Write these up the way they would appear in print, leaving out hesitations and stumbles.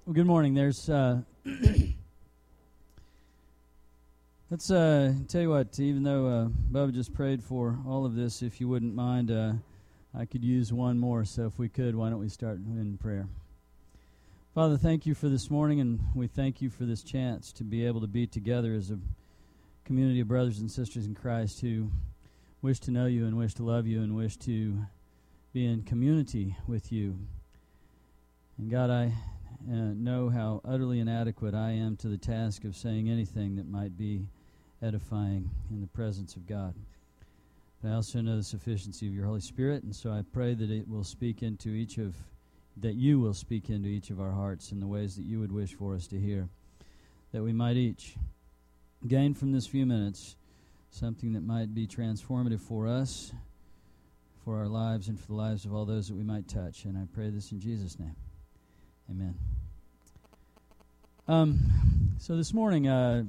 Well, good morning. Let's tell you what, even though Bubba just prayed for all of this, if you wouldn't mind, I could use one more. So if we could, why don't we start in prayer? Father, thank you for this morning, and we thank you for this chance to be able to be together as a community of brothers and sisters in Christ who wish to know you and wish to love you and wish to be in community with you. And God, I know how utterly inadequate I am to the task of saying anything that might be edifying in the presence of God. But I also know the sufficiency of your Holy Spirit, and so I pray that it will speak into that you will speak into each of our hearts in the ways that you would wish for us to hear, that we might each gain from this few minutes something that might be transformative for us, for our lives, and for the lives of all those that we might touch. And I pray this in Jesus' name. Amen. So this morning,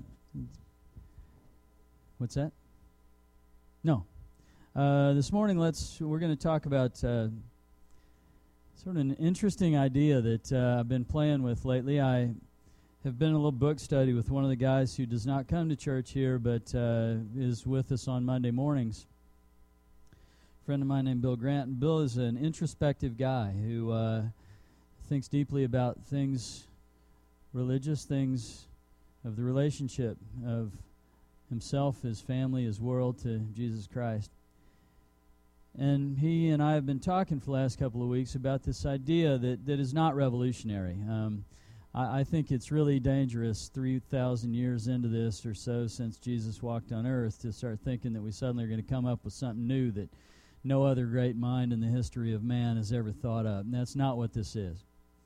what's that? No. This morning, we're going to talk about sort of an interesting idea that I've been playing with lately. I have been in a little book study with one of the guys who does not come to church here, but is with us on Monday mornings. A friend of mine named Bill Grant. And Bill is an introspective guy who thinks deeply about things, religious things, of the relationship of himself, his family, his world to Jesus Christ. And he and I have been talking for the last couple of weeks about this idea that is not revolutionary. I think it's really dangerous 3,000 years into this or so since Jesus walked on earth to start thinking that we suddenly are going to come up with something new that no other great mind in the history of man has ever thought of. And that's not what this is.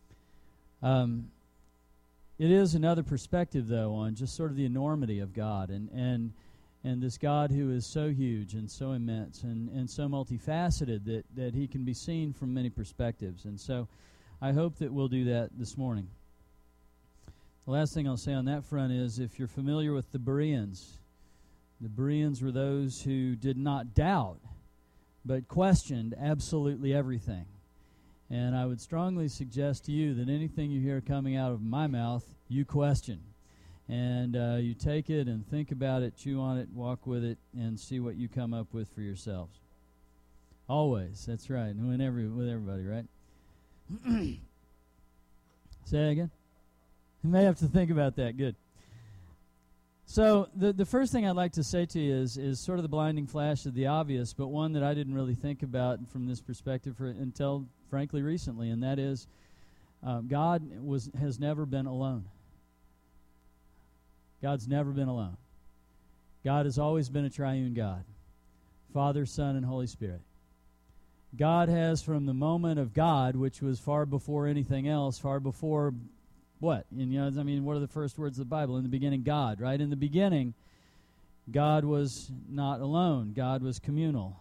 It is another perspective, though, on just sort of the enormity of God and this God who is so huge and so immense and so multifaceted that he can be seen from many perspectives. And so I hope that we'll do that this morning. The last thing I'll say on that front is, if you're familiar with the Bereans were those who did not doubt but questioned absolutely everything. And I would strongly suggest to you that anything you hear coming out of my mouth, you question. And you take it and think about it, chew on it, walk with it, and see what you come up with for yourselves. Always, that's right, and with everybody, right? Say that again? You may have to think about that. Good. So the first thing I'd like to say to you is sort of the blinding flash of the obvious, but one that I didn't really think about from this perspective until, frankly, recently, and that is God has never been alone. God's never been alone. God has always been a triune God, Father, Son, and Holy Spirit. God has, from the moment of God, which was far before anything else, far before what? And, what are the first words of the Bible? In the beginning, God, right? In the beginning, God was not alone. God was communal.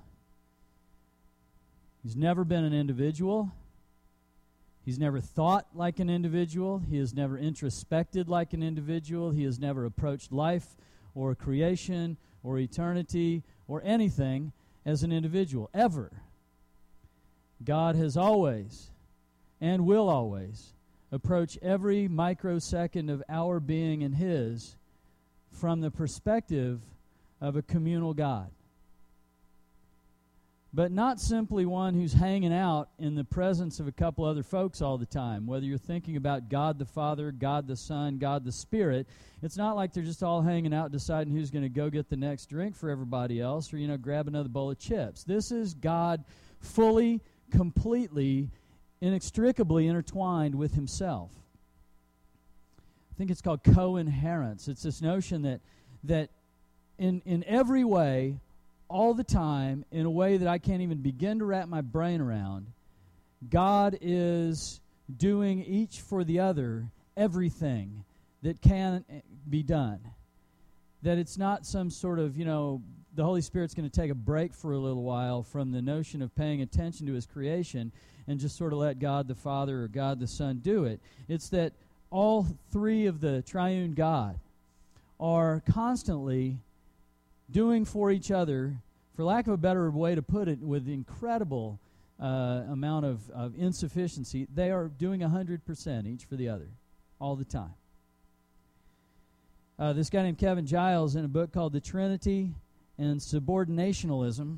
He's never been an individual. He's never thought like an individual. He has never introspected like an individual. He has never approached life or creation or eternity or anything as an individual, ever. God has always and will always approach every microsecond of our being and His from the perspective of a communal God. But not simply one who's hanging out in the presence of a couple other folks all the time. Whether you're thinking about God the Father, God the Son, God the Spirit, it's not like they're just all hanging out deciding who's going to go get the next drink for everybody else or, grab another bowl of chips. This is God fully, completely, inextricably intertwined with Himself. I think it's called co-inherence. It's this notion that in every way, all the time, in a way that I can't even begin to wrap my brain around, God is doing each for the other everything that can be done. That it's not some sort of, the Holy Spirit's going to take a break for a little while from the notion of paying attention to His creation and just sort of let God the Father or God the Son do it. It's that all three of the triune God are constantly doing for each other, for lack of a better way to put it, with incredible amount of insufficiency, they are doing 100% each for the other. all the time. This guy named Kevin Giles, in a book called The Trinity and Subordinationism,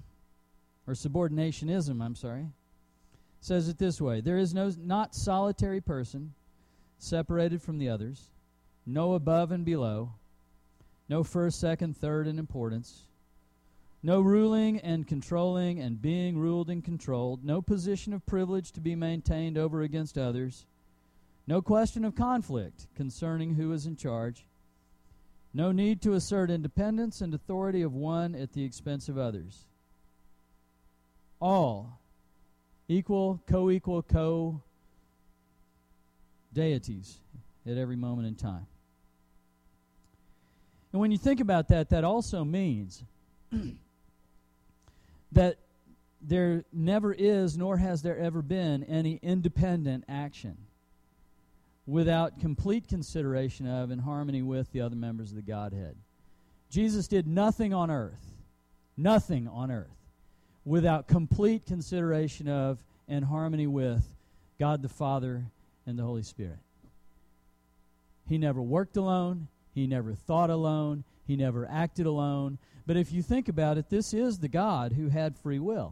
says it this way: there is not solitary person separated from the others, no above and below, no first, second, third in importance, no ruling and controlling and being ruled and controlled, no position of privilege to be maintained over against others, no question of conflict concerning who is in charge, no need to assert independence and authority of one at the expense of others. All equal, co-equal, co-deities at every moment in time. And when you think about that, that also means that there never is, nor has there ever been, any independent action without complete consideration of and harmony with the other members of the Godhead. Jesus did nothing on earth, without complete consideration of and harmony with God the Father and the Holy Spirit. He never worked alone. He never thought alone. He never acted alone. But if you think about it, this is the God who had free will.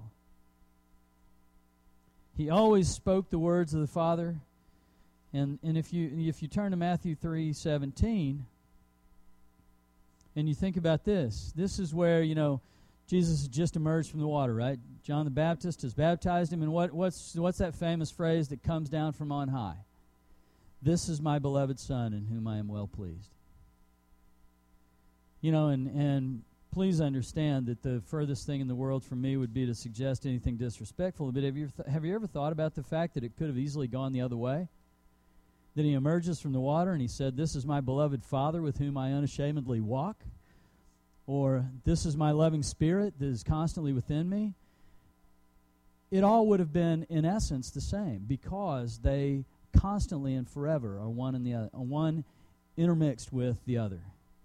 He always spoke the words of the Father. And if you turn to Matthew 3:17, and you think about this is where, Jesus has just emerged from the water, right? John the Baptist has baptized him, and what's that famous phrase that comes down from on high? This is my beloved Son, in whom I am well pleased. And please understand that the furthest thing in the world from me would be to suggest anything disrespectful, but have you ever thought about the fact that it could have easily gone the other way? That he emerges from the water and he said, "This is my beloved Father with whom I unashamedly walk," or "This is my loving Spirit that is constantly within me." It all would have been, in essence, the same, because they constantly and forever are one and the other, one intermixed with the other.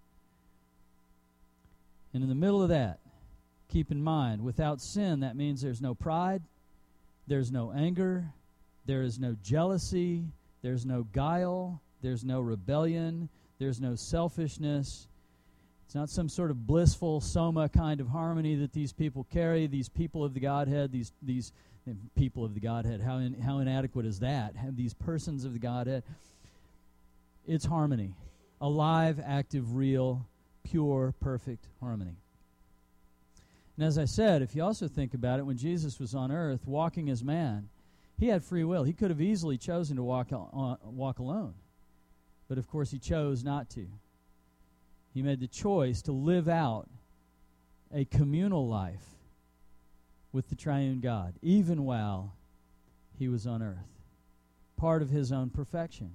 And in the middle of that, keep in mind, without sin, that means there's no pride, there's no anger, there is no jealousy, there's no guile, there's no rebellion, there's no selfishness. It's not some sort of blissful soma kind of harmony that these people carry, these people of the Godhead, these people of the Godhead. How inadequate is that? These persons of the Godhead. It's harmony. Alive, active, real, pure, perfect harmony. And as I said, if you also think about it, when Jesus was on earth walking as man, he had free will. He could have easily chosen to walk alone. But of course he chose not to. He made the choice to live out a communal life with the triune God, even while he was on earth, part of his own perfection.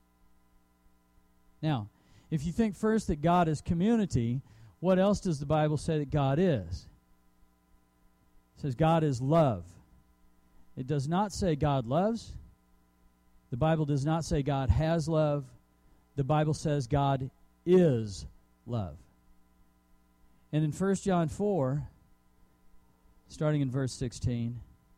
Now, if you think first that God is community, what else does the Bible say that God is? It says God is love. It does not say God loves. The Bible does not say God has love. The Bible says God is love. And in 1 John 4, starting in verse 16,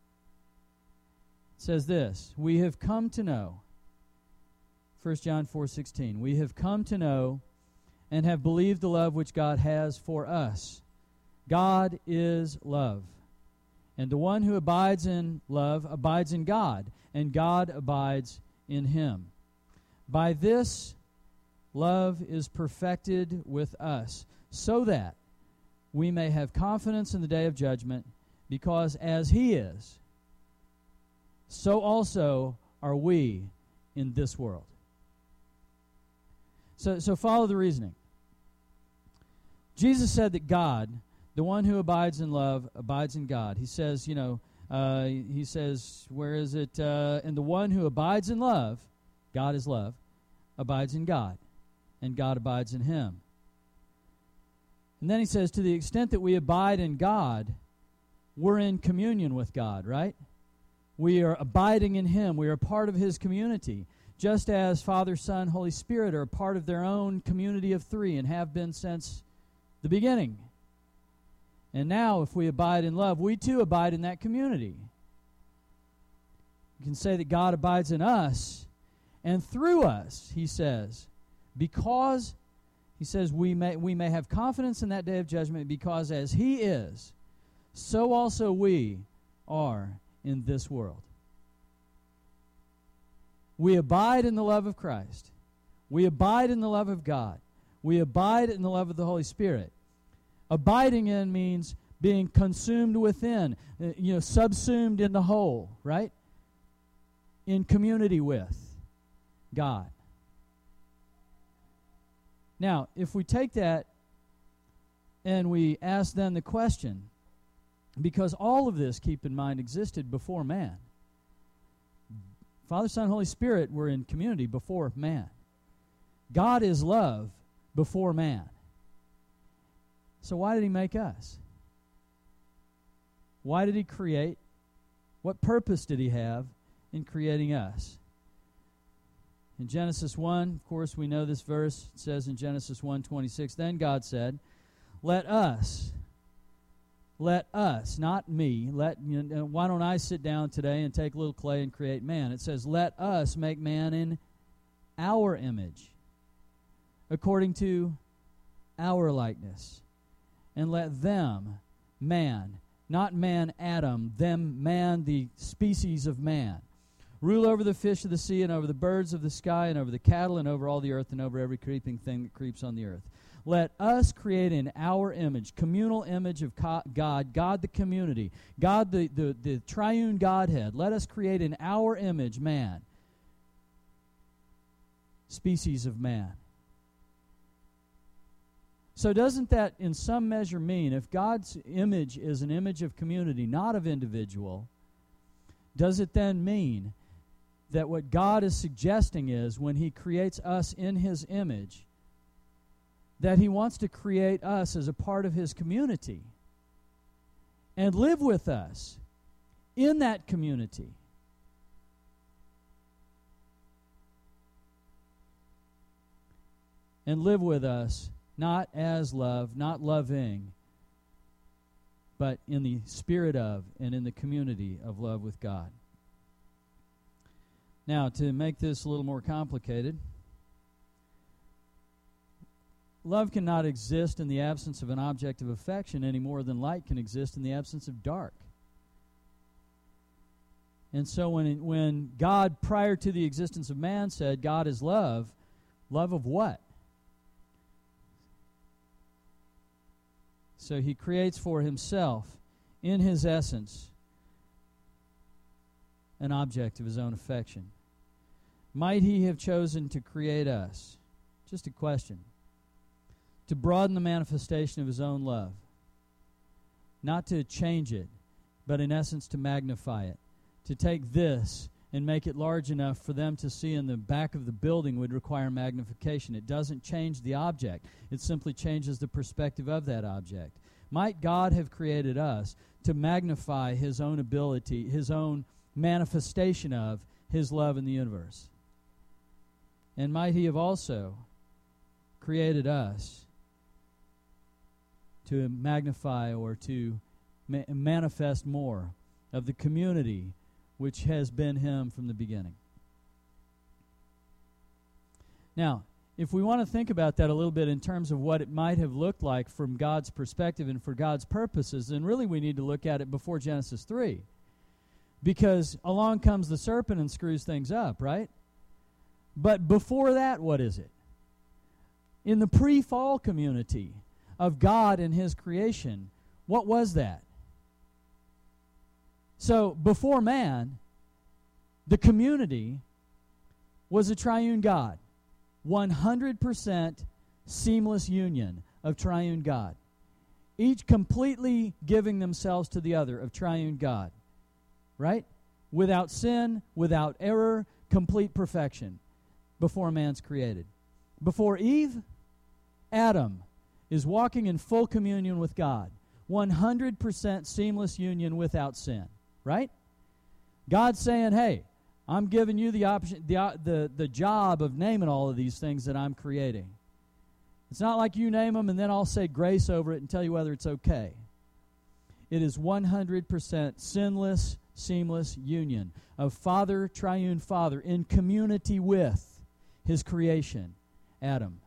it says this: we have come to know, 1 John 4:16, we have come to know and have believed the love which God has for us. God is love. And the one who abides in love abides in God, and God abides in him. By this, love is perfected with us, so that we may have confidence in the day of judgment, because as he is, so also are we in this world. So follow the reasoning. Jesus said that God, the one who abides in love, abides in God. He says, where is it? And the one who abides in love, God is love, abides in God, and God abides in him. And then he says, to the extent that we abide in God, we're in communion with God, right? We are abiding in him. We are part of his community, just as Father, Son, Holy Spirit are a part of their own community of three and have been since the beginning. And now, if we abide in love, we too abide in that community. You can say that God abides in us, And through us, he says, because, he says, we may have confidence in that day of judgment, because as he is, so also we are in this world. We abide in the love of Christ. We abide in the love of God. We abide in the love of the Holy Spirit. Abiding in means being consumed within, subsumed in the whole, right? In community with God. Now, if we take that and we ask then the question, because all of this, keep in mind, existed before man. Father, Son, Holy Spirit were in community before man. God is love before man. So why did he make us? Why did he create? What purpose did he have in creating us? In Genesis 1, of course, we know this verse. It says in Genesis 1:26, then God said, let us, not me, why don't I sit down today and take a little clay and create man? It says, let us make man in our image, according to our likeness. And let them, man, not man Adam, them man, the species of man, rule over the fish of the sea and over the birds of the sky and over the cattle and over all the earth and over every creeping thing that creeps on the earth. Let us create in our image, communal image of God, God the community, God the triune Godhead. Let us create in our image man, species of man. So doesn't that in some measure mean if God's image is an image of community, not of individual, does it then mean that what God is suggesting is when he creates us in his image, that he wants to create us as a part of his community and live with us in that community? And live with us not as love, not loving, but in the spirit of and in the community of love with God. Now, to make this a little more complicated, love cannot exist in the absence of an object of affection any more than light can exist in the absence of dark. And so when God, prior to the existence of man, said God is love, love of what? So he creates for himself, in his essence, an object of his own affection. Might he have chosen to create us? Just a question. To broaden the manifestation of his own love. Not to change it, but in essence to magnify it. To take this and make it large enough for them to see in the back of the building would require magnification. It doesn't change the object. It simply changes the perspective of that object. Might God have created us to magnify his own ability, his own manifestation of his love in the universe? And might he have also created us to magnify or to manifest more of the community which has been him from the beginning? Now, if we want to think about that a little bit in terms of what it might have looked like from God's perspective and for God's purposes, then really we need to look at it before Genesis 3. Because along comes the serpent and screws things up, right? But before that, what is it? In the pre-fall community of God and his creation, what was that? So before man, the community was a triune God. 100% seamless union of triune God. Each completely giving themselves to the other of triune God. Right? Without sin, without error, complete perfection before man's created. Before Eve, Adam is walking in full communion with God. 100% seamless union without sin. Right? God's saying, hey, I'm giving you the option, the job of naming all of these things that I'm creating. It's not like you name them and then I'll say grace over it and tell you whether it's okay. It is 100% sinless, seamless union of Father, triune Father, in community with his creation, Adam.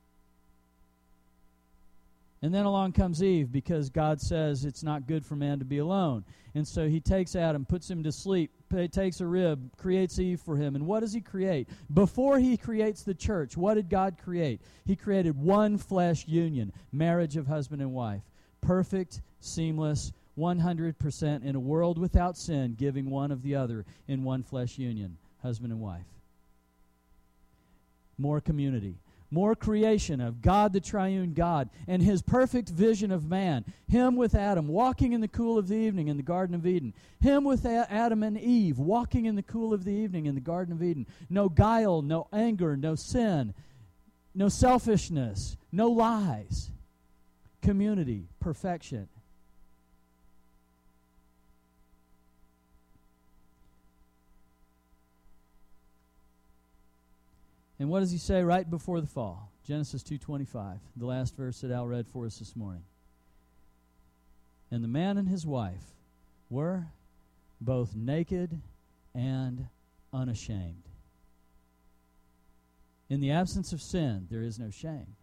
And then along comes Eve, because God says it's not good for man to be alone. And so he takes Adam, puts him to sleep, takes a rib, creates Eve for him. And what does he create? Before he creates the church, what did God create? He created one flesh union, marriage of husband and wife. Perfect, seamless, 100% in a world without sin, giving one of the other in one flesh union, husband and wife. More community. More creation of God the triune God and his perfect vision of man. Him with Adam walking in the cool of the evening in the Garden of Eden. Him with Adam and Eve walking in the cool of the evening in the Garden of Eden. No guile, no anger, no sin, no selfishness, no lies. Community, perfection. And what does he say right before the fall? Genesis 2:25, the last verse that Al read for us this morning. And the man and his wife were both naked and unashamed. In the absence of sin, there is no shame.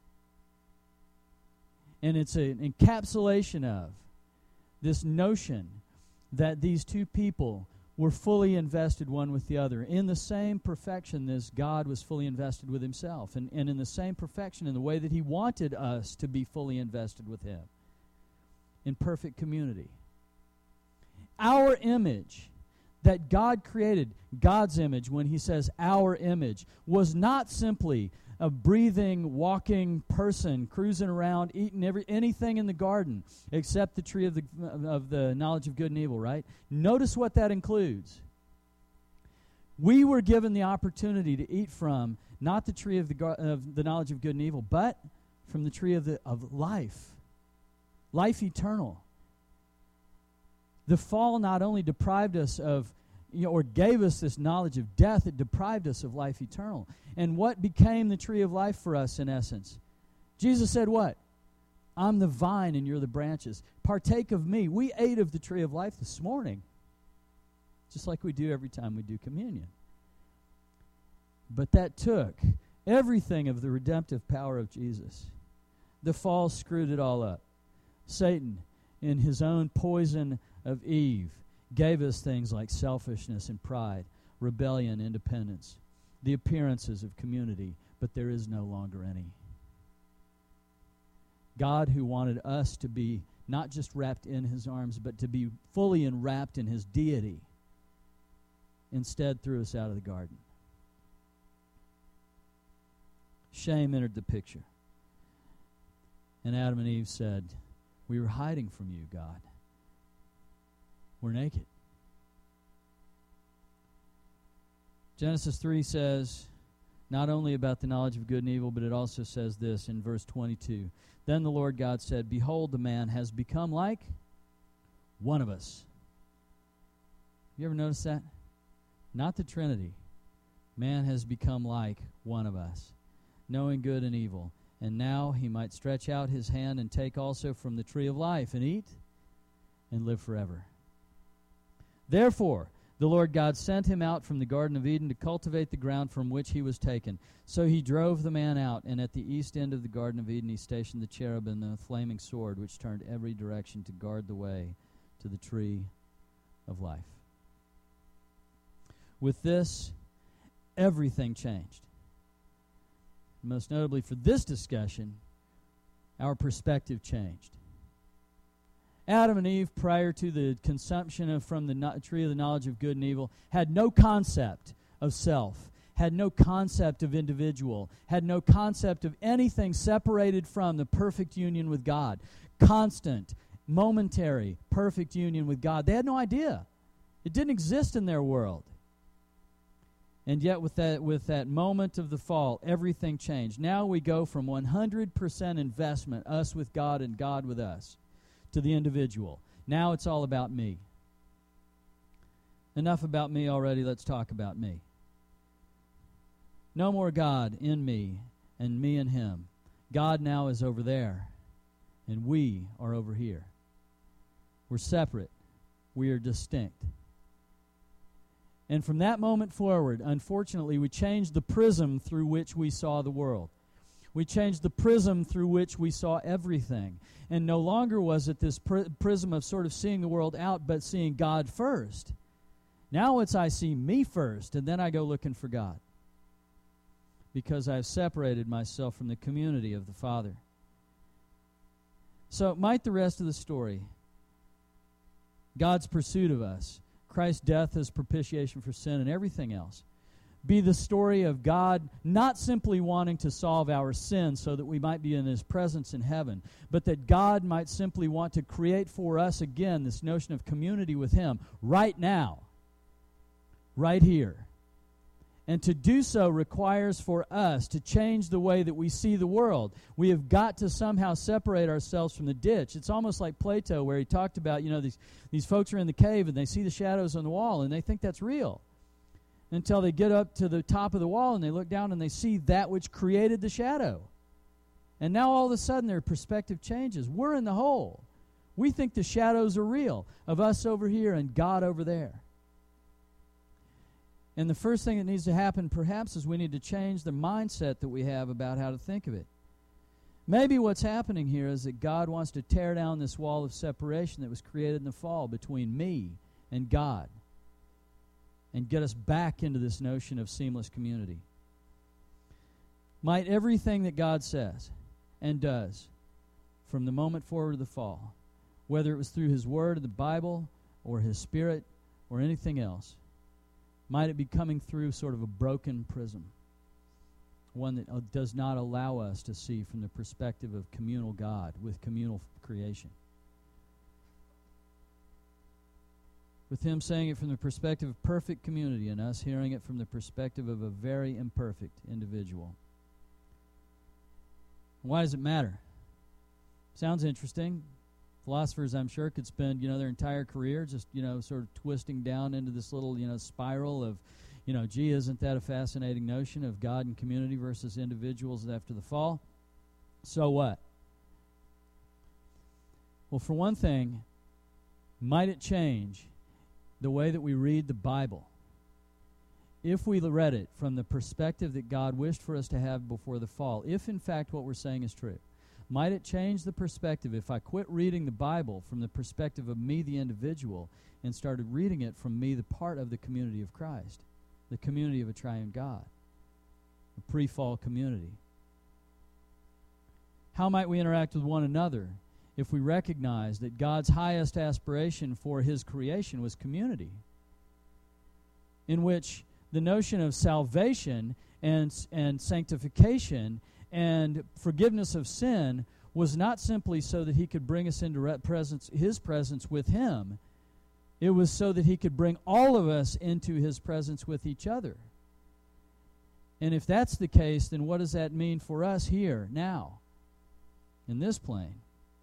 And it's an encapsulation of this notion that these two people were fully invested one with the other in the same perfection as God was fully invested with himself, and in the same perfection in the way that he wanted us to be fully invested with him, in perfect community. Our image that God created, God's image, when he says our image, was not simply a breathing, walking person cruising around, eating anything in the garden except the tree of the knowledge of good and evil, right? Notice what that includes. We were given the opportunity to eat from not the tree of the knowledge of good and evil, but from the tree of life, life eternal. The fall not only deprived us of, or gave us this knowledge of death, it deprived us of life eternal. And what became the tree of life for us in essence? Jesus said what? I'm the vine and you're the branches. Partake of me. We ate of the tree of life this morning, just like we do every time we do communion. But that took everything of the redemptive power of Jesus. The fall screwed it all up. Satan, in his own poison of Eve, gave us things like selfishness and pride, rebellion, independence, the appearances of community, but there is no longer any. God, who wanted us to be not just wrapped in his arms, but to be fully enwrapped in his deity, instead threw us out of the garden. Shame entered the picture. And Adam and Eve said, we were hiding from you, God. We're naked. Genesis 3 says not only about the knowledge of good and evil, but it also says this in verse 22. Then the Lord God said, behold, the man has become like one of us. You ever notice that? Not the Trinity. Man has become like one of us, knowing good and evil. And now he might stretch out his hand and take also from the tree of life and eat and live forever. Therefore, the Lord God sent him out from the Garden of Eden to cultivate the ground from which he was taken. So he drove the man out, and at the east end of the Garden of Eden he stationed the cherub and the flaming sword, which turned every direction to guard the way to the tree of life. With this, everything changed. Most notably for this discussion, our perspective changed. Adam and Eve, prior to the consumption from the tree of the knowledge of good and evil, had no concept of self, had no concept of individual, had no concept of anything separated from the perfect union with God. Constant, momentary, perfect union with God. They had no idea. It didn't exist in their world. And yet with that moment of the fall, everything changed. Now we go from 100% investment, us with God and God with us, to the individual. Now it's all about me. Enough about me already, let's talk about me. No more God in me and me in him. God now is over there, and we are over here. We're separate. We are distinct. And from that moment forward, unfortunately, we changed the prism through which we saw the world. We changed the prism through which we saw everything. And no longer was it this prism of sort of seeing the world out, but seeing God first. Now it's I see me first, and then I go looking for God. Because I've separated myself from the community of the Father. So might the rest of the story, God's pursuit of us, Christ's death as propitiation for sin and everything else, be the story of God not simply wanting to solve our sins so that we might be in His presence in heaven, but that God might simply want to create for us again this notion of community with Him right now, right here. And to do so requires for us to change the way that we see the world. We have got to somehow separate ourselves from the ditch. It's almost like Plato, where he talked about, these folks are in the cave and they see the shadows on the wall and they think that's real. Until they get up to the top of the wall and they look down and they see that which created the shadow. And now all of a sudden their perspective changes. We're in the hole. We think the shadows are real, of us over here and God over there. And the first thing that needs to happen, perhaps, is we need to change the mindset that we have about how to think of it. Maybe what's happening here is that God wants to tear down this wall of separation that was created in the fall between me and God and get us back into this notion of seamless community. Might everything that God says and does from the moment forward of the fall, whether it was through His Word in the Bible or His Spirit or anything else, might it be coming through sort of a broken prism, one that does not allow us to see from the perspective of communal God with communal creation. With Him saying it from the perspective of perfect community and us hearing it from the perspective of a very imperfect individual. Why does it matter? Sounds interesting. Philosophers, I'm sure, could spend, their entire career just, sort of twisting down into this little, spiral of, gee, isn't that a fascinating notion of God and community versus individuals after the fall? So what? Well, for one thing, might it change the way that we read the Bible if we read it from the perspective that God wished for us to have before the fall, if in fact what we're saying is true? Might it change the perspective if I quit reading the Bible from the perspective of me, the individual, and started reading it from me, the part of the community of Christ, the community of a triune God, a pre-fall community? How might we interact with one another if we recognize that God's highest aspiration for His creation was community, in which the notion of salvation and sanctification and forgiveness of sin was not simply so that He could bring us into His presence with Him. It was so that He could bring all of us into His presence with each other. And if that's the case, then what does that mean for us here, now, in this plane?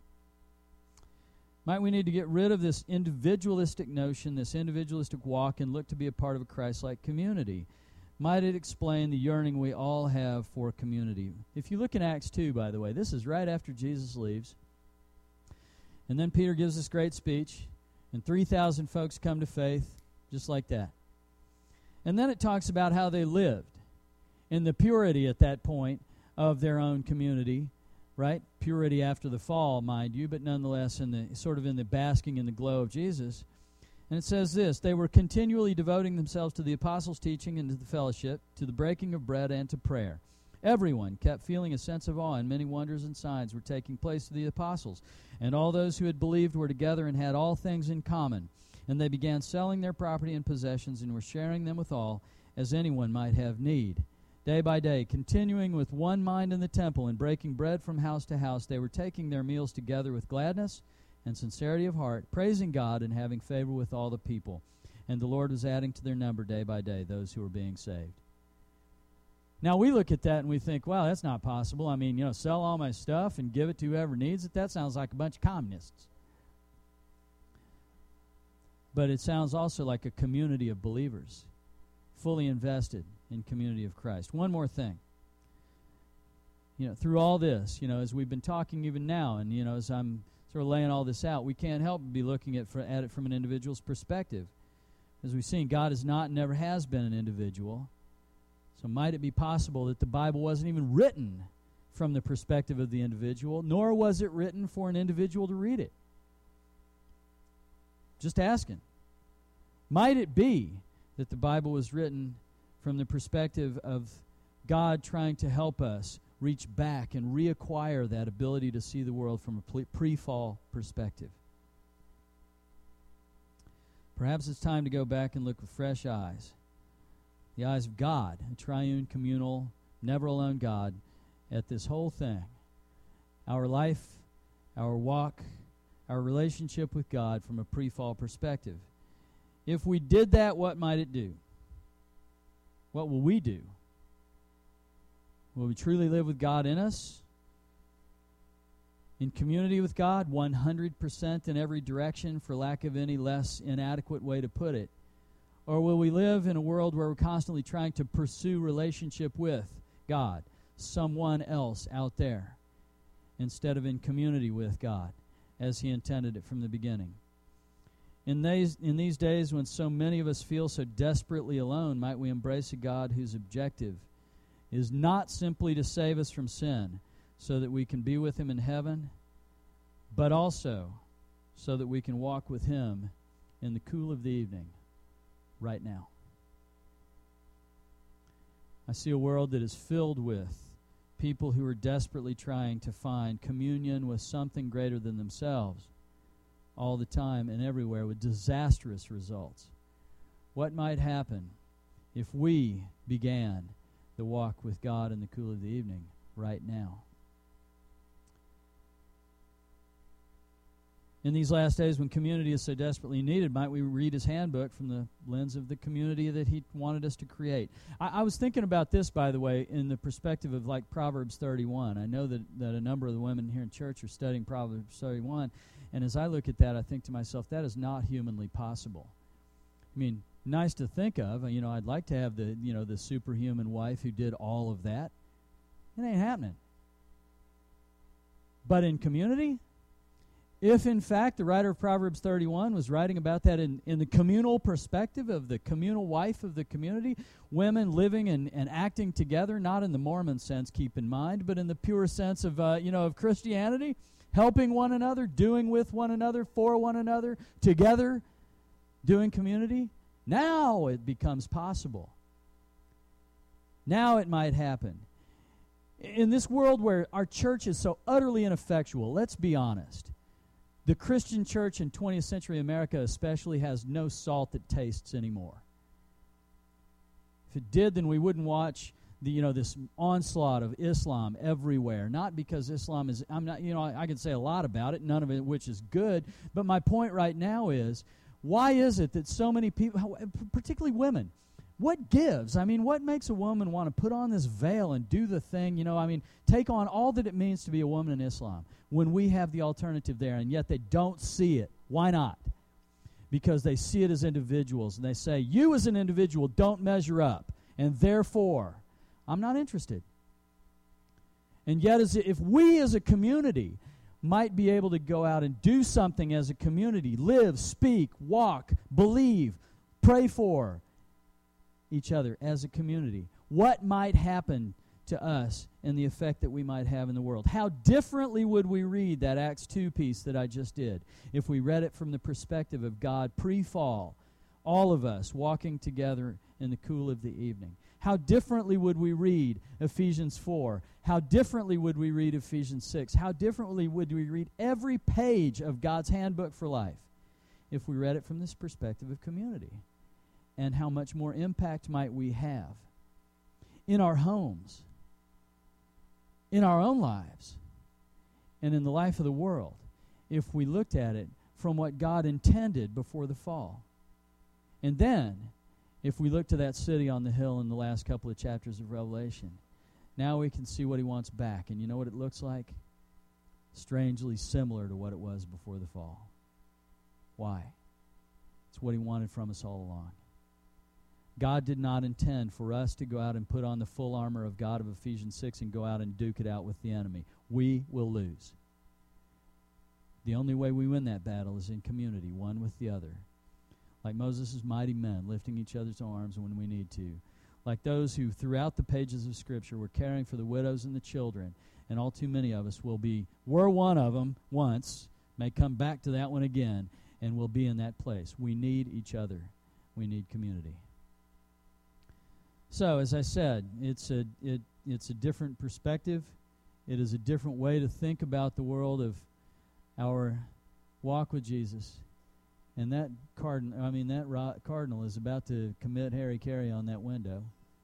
Might we need to get rid of this individualistic notion, this individualistic walk, and look to be a part of a Christ-like community? Might it explain the yearning we all have for community? If you look in Acts 2, by the way, this is right after Jesus leaves. And then Peter gives this great speech, and 3,000 folks come to faith, just like that. And then it talks about how they lived in the purity at that point of their own community, right? Purity after the fall, mind you, but nonetheless in the basking in the glow of Jesus. And it says this: they were continually devoting themselves to the apostles' teaching and to the fellowship, to the breaking of bread and to prayer. Everyone kept feeling a sense of awe, and many wonders and signs were taking place to the apostles. And all those who had believed were together and had all things in common. And they began selling their property and possessions and were sharing them with all, as anyone might have need. Day by day, continuing with one mind in the temple and breaking bread from house to house, they were taking their meals together with gladness and sincerity of heart, praising God and having favor with all the people. And the Lord was adding to their number day by day those who were being saved. Now we look at that and we think, well, that's not possible. I mean, sell all my stuff and give it to whoever needs it. That sounds like a bunch of communists. But it sounds also like a community of believers, fully invested in community of Christ. One more thing. Through all this, as we've been talking even now, and, as I'm sort of laying all this out, we can't help but be looking at it from an individual's perspective. As we've seen, God is not and never has been an individual. So might it be possible that the Bible wasn't even written from the perspective of the individual, nor was it written for an individual to read it? Just asking. Might it be that the Bible was written from the perspective of God trying to help us reach back and reacquire that ability to see the world from a pre-fall perspective? Perhaps it's time to go back and look with fresh eyes, the eyes of God, a triune, communal, never alone God, at this whole thing. Our life, our walk, our relationship with God from a pre-fall perspective. If we did that, what might it do? What will we do? Will we truly live with God in us? In community with God, 100% in every direction, for lack of any less inadequate way to put it? Or will we live in a world where we're constantly trying to pursue relationship with God, someone else out there, instead of in community with God, as He intended it from the beginning? In these days when so many of us feel so desperately alone, might we embrace a God whose objective is not simply to save us from sin so that we can be with Him in heaven, but also so that we can walk with Him in the cool of the evening right now. I see a world that is filled with people who are desperately trying to find communion with something greater than themselves all the time and everywhere, with disastrous results. What might happen if we began the walk with God in the cool of the evening right now? In these last days when community is so desperately needed, might we read His handbook from the lens of the community that He wanted us to create? I was thinking about this, by the way, in the perspective of like Proverbs 31. I know that a number of the women here in church are studying Proverbs 31, and as I look at that, I think to myself, that is not humanly possible. I mean, nice to think of. I'd like to have the superhuman wife who did all of that. It ain't happening. But in community, if in fact the writer of Proverbs 31 was writing about that in the communal perspective of the communal wife of the community, women living and acting together, not in the Mormon sense, keep in mind, but in the pure sense of of Christianity, helping one another, doing with one another, for one another, together, doing community, now it becomes possible. Now it might happen. In this world where our church is so utterly ineffectual, let's be honest, the Christian church in 20th century America especially has no salt that tastes anymore. If it did, then we wouldn't watch this onslaught of Islam everywhere. Not because Islam is, I can say a lot about it, none of it which is good, but my point right now is, why is it that so many people, particularly women, what gives? What makes a woman want to put on this veil and do the thing, take on all that it means to be a woman in Islam when we have the alternative there, and yet they don't see it? Why not? Because they see it as individuals, and they say, you as an individual don't measure up, and therefore, I'm not interested. And yet, if we as a community might be able to go out and do something as a community, live, speak, walk, believe, pray for each other as a community, what might happen to us and the effect that we might have in the world? How differently would we read that Acts 2 piece that I just did if we read it from the perspective of God pre-fall, all of us walking together in the cool of the evening? How differently would we read Ephesians 4? How differently would we read Ephesians 6? How differently would we read every page of God's handbook for life if we read it from this perspective of community? And how much more impact might we have in our homes, in our own lives, and in the life of the world if we looked at it from what God intended before the fall? And then, if we look to that city on the hill in the last couple of chapters of Revelation, now we can see what He wants back. And you know what it looks like? Strangely similar to what it was before the fall. Why? It's what He wanted from us all along. God did not intend for us to go out and put on the full armor of God of Ephesians 6 and go out and duke it out with the enemy. We will lose. The only way we win that battle is in community, one with the other. like Moses' mighty men, lifting each other's arms when we need to, like those who throughout the pages of Scripture were caring for the widows and the children, and all too many of us were one of them once, may come back to that one again, and we'll be in that place. We need each other. We need community. So, as I said, it's a different perspective. It is a different way to think about the world of our walk with Jesus. And that cardinal is about to commit Harry Carey on that window.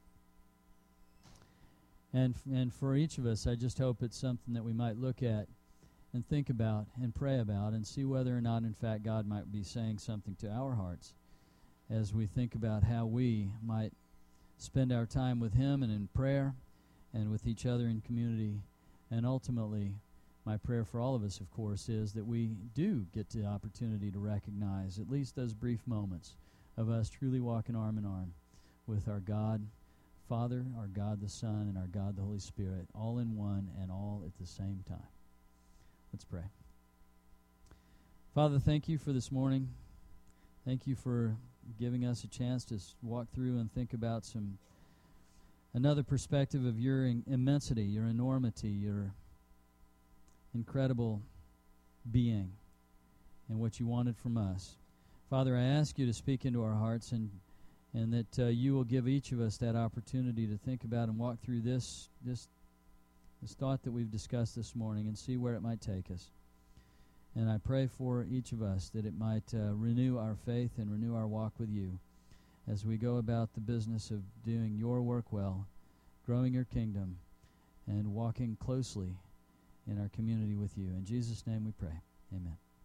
And for each of us, I just hope it's something that we might look at and think about and pray about and see whether or not, in fact, God might be saying something to our hearts as we think about how we might spend our time with Him and in prayer and with each other in community. And ultimately, my prayer for all of us, of course, is that we do get the opportunity to recognize at least those brief moments of us truly walking arm in arm with our God Father, our God the Son, and our God the Holy Spirit, all in one and all at the same time. Let's pray. Father, thank you for this morning. Thank you for giving us a chance to walk through and think about another perspective of your immensity, your enormity, your incredible being, and what you wanted from us. Father, I ask you to speak into our hearts and that you will give each of us that opportunity to think about and walk through this thought that we've discussed this morning and see where it might take us. And I pray for each of us that it might renew our faith and renew our walk with you as we go about the business of doing your work well, growing your kingdom, and walking closely in our community with you. In Jesus' name we pray. Amen.